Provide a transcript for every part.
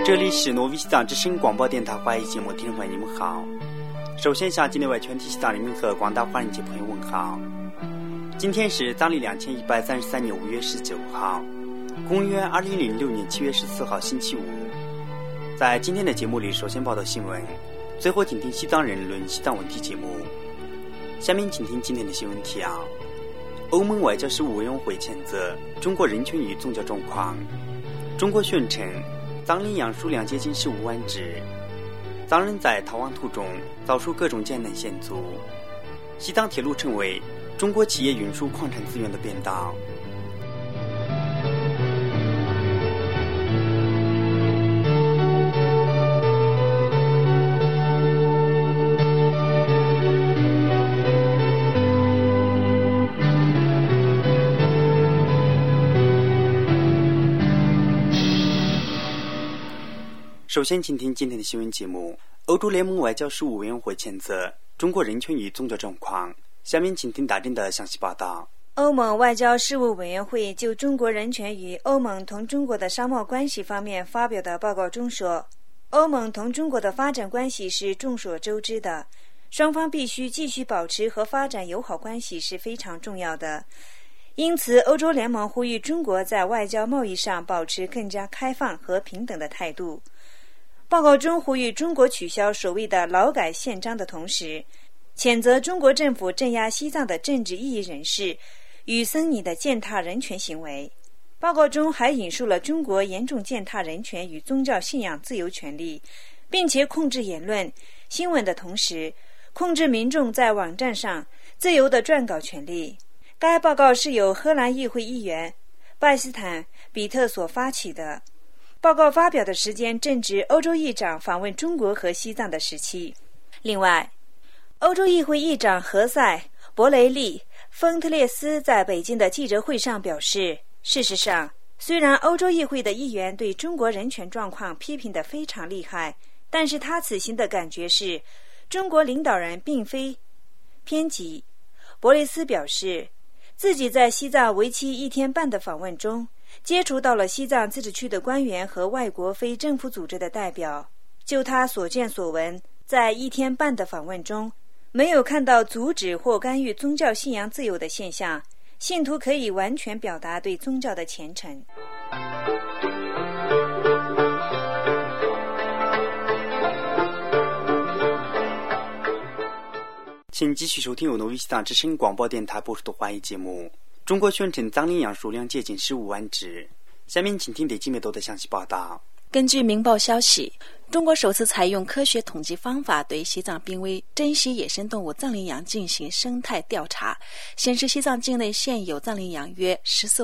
这里是挪威西藏之声广播电台华语节目，听众朋友你们好。首先向境内外全体西藏人民和广大华人界朋友问好。今天是藏历2133年5月19号，公元2006年7月14号星期五。在今天的节目里，首先报道新闻，最后请听西藏人论西藏问题节目。下面请听今天的新闻提要：欧盟外交事务委员会谴责中国人权与宗教状况，中国宣称藏羚羊数量接近15万只，藏人在逃亡途中遭受各种艰难险阻，西藏铁路成为中国企业运输矿产资源的便道。首先请听今天的新闻节目。欧洲联盟外交事务委员会谴责中国人权与宗教状况。下面请听大震的详细报道。 欧盟外交事务委员会就中国人权与欧盟同中国的商贸关系方面发表的报告中说，欧盟同中国的发展关系是众所周知的，双方必须继续保持和发展友好关系是非常重要的。因此，欧洲联盟呼吁中国在外交贸易上保持更加开放和平等的态度。报告中呼吁中国取消所谓的劳改宪章的同时，谴责中国政府镇压西藏的政治异议人士与僧尼的践踏人权行为。报告中还引述了中国严重践踏人权与宗教信仰自由权利，并且控制言论、新闻的同时，控制民众在网站上自由的撰稿权利。该报告是由荷兰议会议员拜斯坦·比特所发起的。报告发表的时间正值欧洲议长访问中国和西藏的时期。另外，欧洲议会议长何塞·博雷利·丰特列斯在北京的记者会上表示，事实上，虽然欧洲议会的议员对中国人权状况批评得非常厉害，但是他此行的感觉是中国领导人并非偏激。博雷斯表示，自己在西藏为期1天半的访问中接触到了西藏自治区的官员和外国非政府组织的代表。就他所见所闻，在1天半的访问中，没有看到阻止或干预宗教信仰自由的现象，信徒可以完全表达对宗教的虔诚。 请继续收听由挪威西藏之声广播电台播出的华语节目。中国宣称藏羚羊数量接近15万只。下面请听得几米多的详细报道。 根据明报消息，中国首次采用科学统计方法对西藏濒危珍稀野生动物藏羚羊进行生态调查，显示西藏境内现有藏羚羊约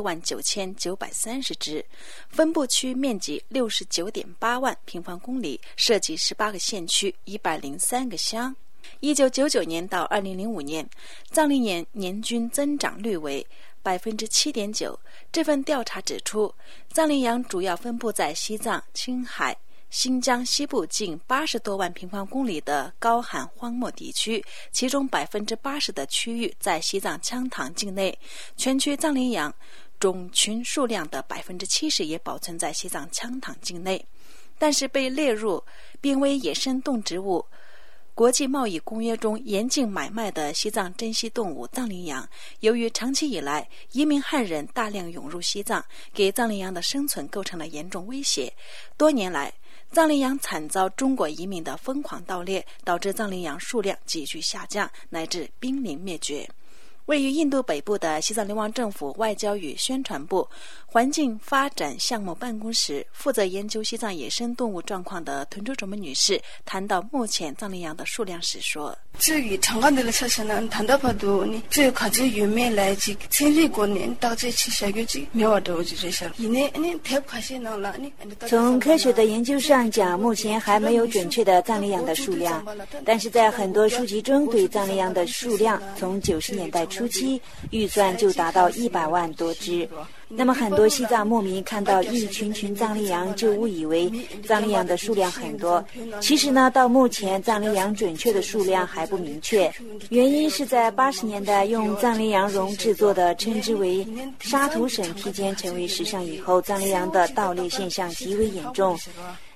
149930只，分布区面积69.8万平方公里，涉及18个县区103个乡。1999年到2005年，藏羚羊年均增长率为7.9%。这份调查指出，藏羚羊主要分布在西藏、青海、新疆西部近80多万平方公里的高寒荒漠地区，其中80%的区域在西藏羌塘境内，全区藏羚羊种群数量的70%也保存在西藏羌塘境内。但是被列入濒危野生动植物国际贸易公约中严禁买卖的西藏珍稀动物藏羚羊，由于长期以来移民汉人大量涌入西藏，给藏羚羊的生存构成了严重威胁。多年来，藏羚羊惨遭中国移民的疯狂盗猎，导致藏羚羊数量急剧下降，乃至濒临灭绝。位于印度北部的西藏流亡政府外交与宣传部环境发展项目办公室负责研究西藏野生动物状况的屯州卓木女士谈到目前藏羚羊的数量时说， 저기 장관들 사실은 단답하도 저 가지 유명해지 천리고는 다제 치샤교지 묘하도지 제셔 이네 대학 가시나라 从科学的研究上讲，目前还没有准确的藏羚羊的数量，但是在很多书籍中对藏羚羊的数量从90年代初期预算就达到100万多只。那么很多西藏牧民看到一群群藏羚羊就误以为藏羚羊的数量很多，其实呢，到目前藏羚羊准确的数量还不明确。原因是在80年代用藏羚羊绒制作的称之为沙土省披肩成为时尚以后，藏羚羊的盗猎现象极为严重。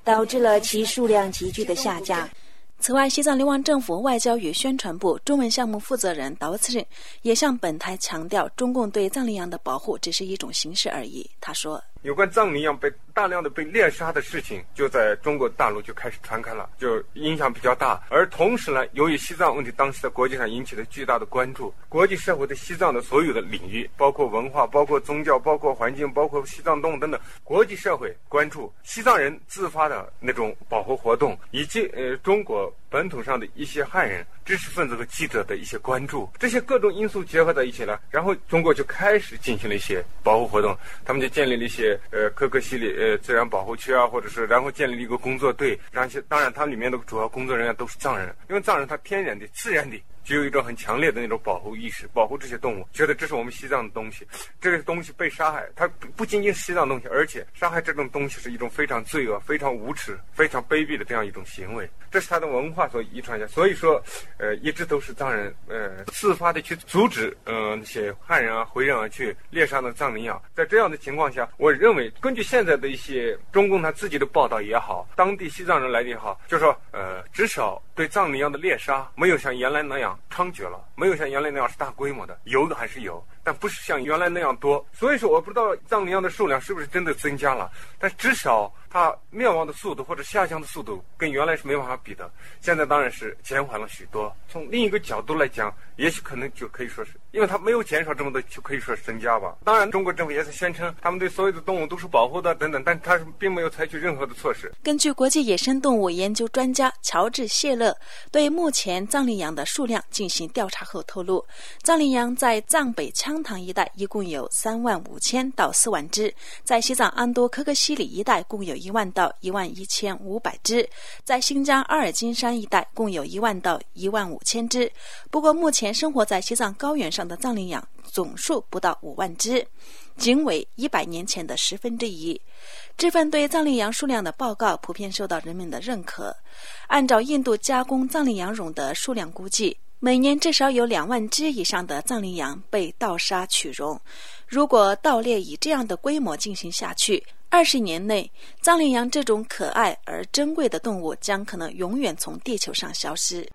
导致了其数量急剧的下降。 此外，西藏流亡政府外交与宣传部中文项目负责人刀次仁也向本台强调，中共对藏羚羊的保护只是一种形式而已。他说， 有关藏羚羊大量的被猎杀的事情就在中国大陆就开始传开了，就影响比较大。而同时呢，由于西藏问题当时在国际上引起了巨大的关注，国际社会对西藏的所有的领域，包括文化、包括宗教、包括环境、包括西藏动物等等，国际社会关注西藏人自发的那种保护活动，以及中国本土上的一些汉人、知识分子和记者的一些关注，这些各种因素结合在一起了，然后中国就开始进行了一些保护活动，他们就建立了一些可可西里自然保护区啊，或者是然后建立了一个工作队，当然它里面的主要工作人员都是藏人，因为藏人他天然的自然的就有一种很强烈的那种保护意识，保护这些动物，觉得这是我们西藏的东西，这个东西被杀害，它不仅仅是西藏的东西，而且杀害这种东西是一种非常罪恶、非常无耻、非常卑鄙的这样一种行为，这是他的文化所遗传下。所以说，一直都是藏人自发的去阻止那些汉人啊、回人啊去猎杀的藏羚羊。在这样的情况下，我认为根据现在的一些中共他自己的报道也好，当地西藏人来的也好，就说至少对藏羚羊的猎杀没有像原来那样猖獗了，没有像原来那样是大规模的，有的还是有，但不是像原来那样多。所以说我不知道藏羚羊的数量是不是真的增加了，但至少它灭亡的速度或者下降的速度跟原来是没办法比的，现在当然是减缓了许多。从另一个角度来讲，也许可能就可以说是因为它没有减少这么多，就可以说是增加吧。当然中国政府也是宣称他们对所有的动物都是保护的等等，但它并没有采取任何的措施。 根据国际野生动物研究专家乔治谢勒对目前藏羚羊的数量进行调查后透露，藏羚羊在藏北羌塘一带一共有35000到4万只，在西藏安多可可西里一带共有1万到11500只，在新疆阿尔金山一带共有1万到15000只。不过目前生活在西藏高原上的藏羚羊总数不到5万只，仅为100年前的1/10。这份对藏羚羊数量的报告普遍受到人们的认可。按照印度加工藏羚羊绒的数量估计，每年至少有2万只以上的藏羚羊被盗杀取绒。如果盗猎以这样的规模进行下去，20年内，藏羚羊这种可爱而珍贵的动物将可能永远从地球上消失。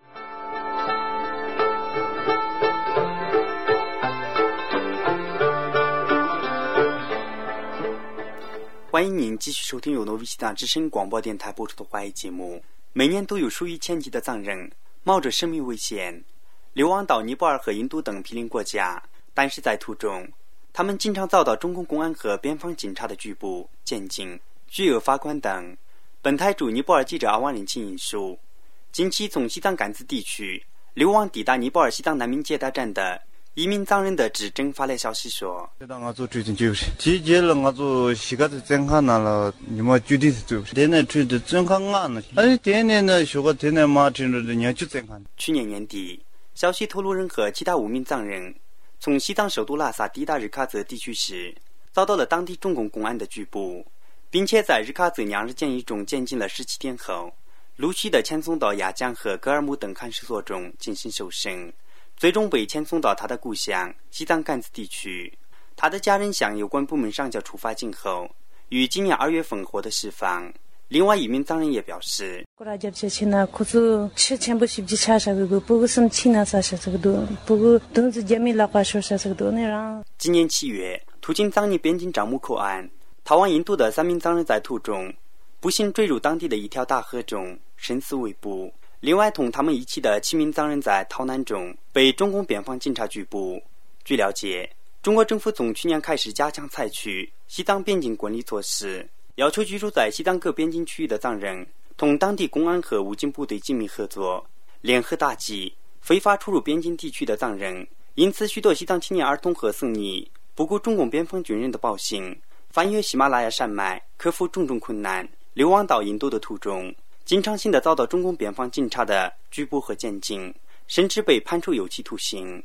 欢迎您继续收听由诺维西藏之声广播电台播出的华语节目。每年都有数以千计的藏人冒着生命危险流亡到尼泊尔和印度等毗邻国家，但是在途中他们经常遭到中共公安和边防警察的拘捕、监禁、拘押法官等。本台驻尼泊尔记者阿旺林清引述，近期从西藏甘孜地区流亡抵达尼泊尔西藏难民接待站的一名藏人的指证发来消息说，去年年底，消息透露人和其他5名藏人从西藏首都拉萨抵达日喀则地区时，遭到了当地中共公安的拘捕，并且在日喀则2日监狱中监禁了17天后，陆续的遣送到雅江和格尔木等看守所中进行受审，最终被遣送到他的故乡西藏甘孜地区。他的家人向有关部门上交处罚金后，于今年2月份获得释放。另外一名藏人也表示，今年7月，途经藏尼边境樟木口岸逃往印度的3名藏人在途中不幸坠入当地的一条大河中，生死未卜。另外同他们一起的7名藏人在逃难中被中共边防警察拘捕。据了解，中国政府从去年开始加强采取西藏边境管理措施，要求居住在西藏各边境区域的藏人同当地公安和武警部队紧密合作，联合打击非法出入边境地区的藏人。因此许多西藏青年儿童和僧尼不顾中共边防军人的暴行，翻越喜马拉雅山脉，克服种种困难，流亡到印度的途中，经常性的遭到中共边防警察的拘捕和监禁，甚至被判处有期徒刑。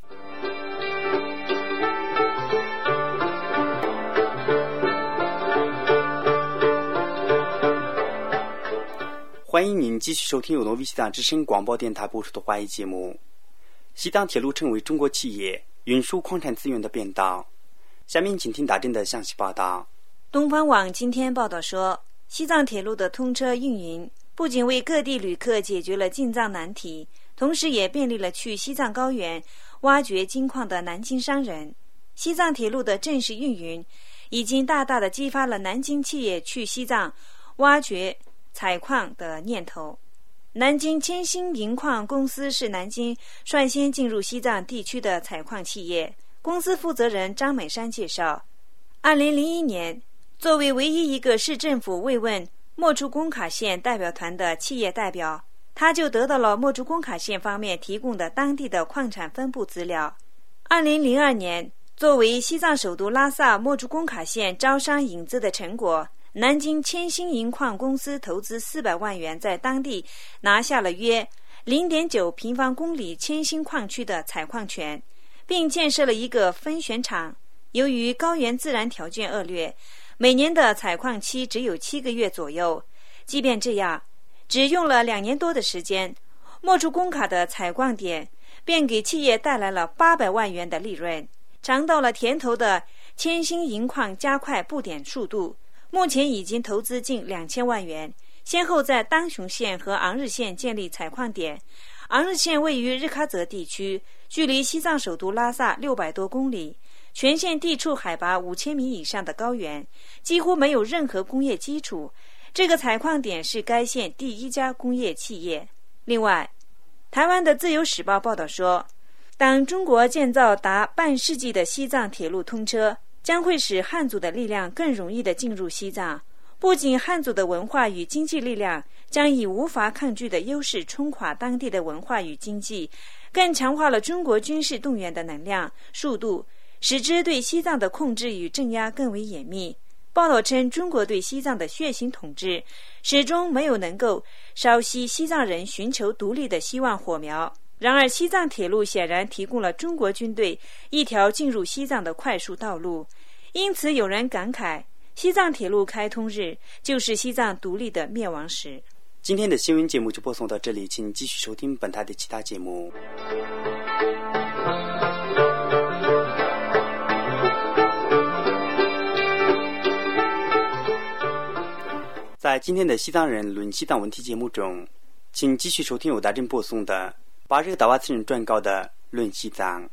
欢迎您继续收听由诺维西藏之声广播电台播出的华语节目。西藏铁路成为中国企业运输矿产资源的便道。下面请听大震的详细报道。 东方网今天报道说， 西藏铁路的通车运营不仅为各地旅客解决了进藏难题，同时也便利了去西藏高原挖掘金矿的南京商人。西藏铁路的正式运营已经大大的激发了南京企业去西藏挖掘采矿的念头。南京千星银矿公司是南京率先进入西藏地区的采矿企业。公司负责人张美山介绍，2001年作为唯一一个市政府慰问莫竹工卡县代表团的企业代表，他就得到了莫竹工卡县方面提供的当地的矿产分布资料。2002年作为西藏首都拉萨莫竹工卡县招商引资的成果，南京千星银矿公司投资400万元，在当地拿下了约 0.9 平方公里千星矿区的采矿权，并建设了一个分选厂。由于高原自然条件恶劣，每年的采矿期只有7个月左右。即便这样，只用了2年多的时间，莫竹工卡的采矿点便给企业带来了800万元的利润。尝到了甜头的千星银矿加快布点速度，目前已经投资近2000万元，先后在当雄县和昂日县建立采矿点。昂日县位于日喀则地区，距离西藏首都拉萨600多公里，全县地处海拔5000米以上的高原，几乎没有任何工业基础。这个采矿点是该县第1家工业企业。另外，台湾的自由时报报道说，当中国建造达半世纪的西藏铁路通车，将会使汉族的力量更容易地进入西藏。不仅汉族的文化与经济力量将以无法抗拒的优势冲垮当地的文化与经济，更强化了中国军事动员的能量、速度，使之对西藏的控制与镇压更为严密。报道称，中国对西藏的血腥统治始终没有能够烧熄西藏人寻求独立的希望火苗。然而，西藏铁路显然提供了中国军队一条进入西藏的快速道路。因此，有人感慨，西藏铁路开通日就是西藏独立的灭亡时。 今天的新闻节目就播送到这里，请继续收听本台的其他节目。在今天的西藏人论西藏问题节目中，请继续收听由大正播送的巴热达瓦次人撰稿的论西藏。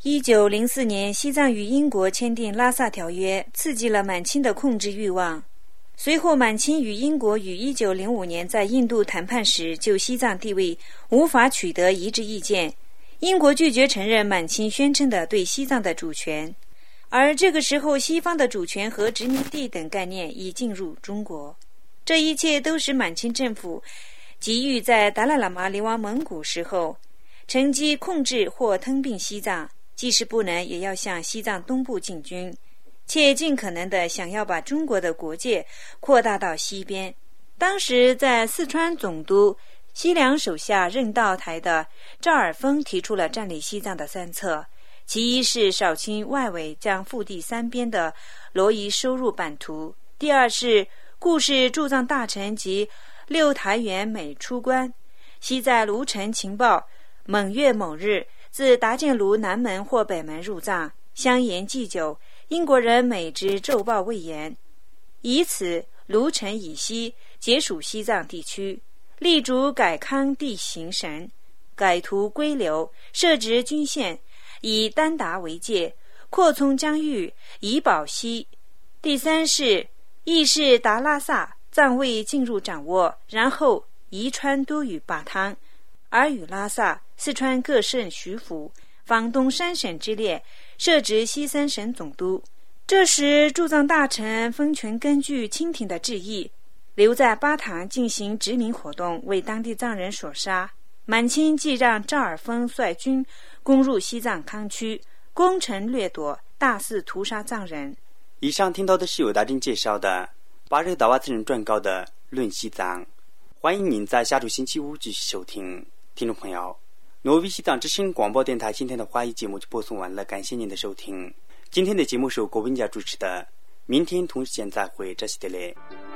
1904年，西藏与英国签订拉萨条约，刺激了满清的控制欲望。随后，满清与英国于1905年在印度谈判时，就西藏地位无法取得一致意见。英国拒绝承认满清宣称的对西藏的主权，而这个时候，西方的主权和殖民地等概念已进入中国。这一切都使满清政府急于在达赖喇嘛流亡蒙古时候，乘机控制或吞并西藏，即使不能，也要向西藏东部进军，且尽可能地想要把中国的国界扩大到西边。当时在四川总督西凉手下任道台的赵尔丰提出了占领西藏的3策，其一是扫清外围，将腹地3边的罗夷收入版图；第二是故事驻藏大臣及六台元每出关，悉在卢城情报某月某日自达建卢南门或北门入藏，相沿祭酒，英国人每之奏报未言，以此卢城以西皆属西藏地区，力主改康地形神，改图归流，设置军县，以丹达为界，扩充疆域，以保西。第三是意是达拉萨藏位进入掌握，然后宜川都与巴汤，而与拉萨、四川各省徐府、房东3省之列，设置西3省总督。这时驻藏大臣分权根据清廷的旨意，留在巴塘进行殖民活动，为当地藏人所杀。满清即让赵尔丰率军攻入西藏康区，攻城掠夺，大肆屠杀藏人。 以上听到的是由大正介绍的巴热达瓦次人撰稿的论西藏。欢迎您在下周星期五继续收听。听众朋友，挪威西藏之声广播电台今天的华语节目就播送完了，感谢您的收听。今天的节目是由郭文佳主持的，明天同时间再会，这是的嘞。